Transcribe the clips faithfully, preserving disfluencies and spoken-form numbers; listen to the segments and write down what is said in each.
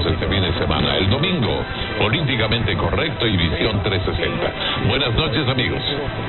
tenemos este fin de semana. El domingo, Políticamente Correcto y Visión trescientos sesenta. Buenas noches, amigos.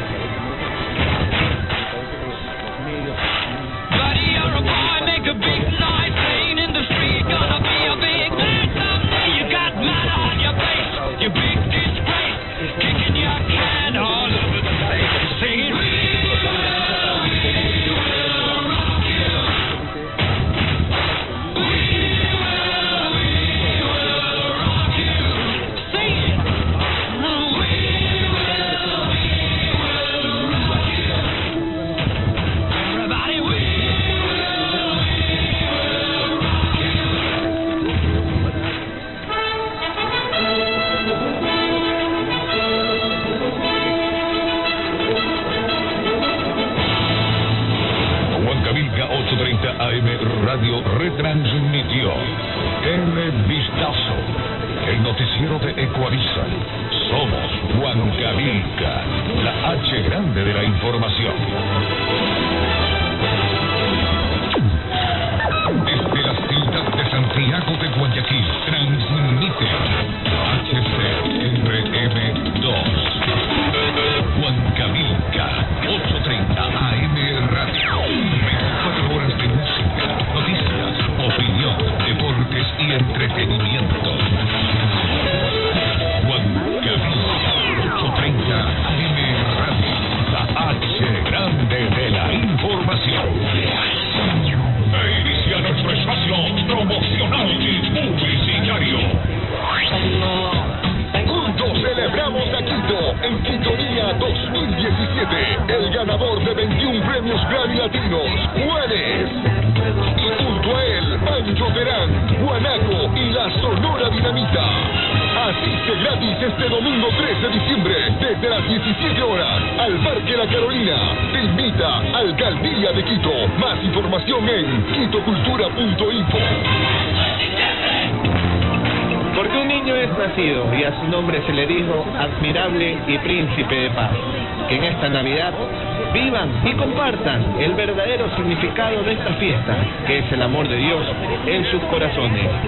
ochocientos treinta A M Radio retransmitió El Vistazo, el noticiero de Ecuavisa. Somos Huancavilca, la H grande de la información. Desde la ciudad de Santiago de Guayaquil, transmite H C R M dos. Huancavilca, ochocientos treinta A M Radio. veinticuatro horas de música, noticias, opinión, deportes y entretenimiento. Huancavilca, ochocientos treinta A M Radio, la H grande de la información. E inicia nuestro espacio promocional y publicitario. Juntos celebramos a Quito en Quitoría dos mil diecisiete. El ganador de veintiún premios Grammy Latinos, Juanes. Y junto a él, Pancho Terán, Guanaco y la Sonora Dinamita. Asiste gratis este domingo tres de diciembre, desde las diecisiete horas, al Parque La Carolina. Te invita Alcaldía de Quito. Más información en quitocultura punto info. Porque un niño es nacido y a su nombre se le dijo admirable y príncipe de paz. Que en esta Navidad vivan y compartan el verdadero significado de esta fiesta, que es el amor de Dios en sus corazones.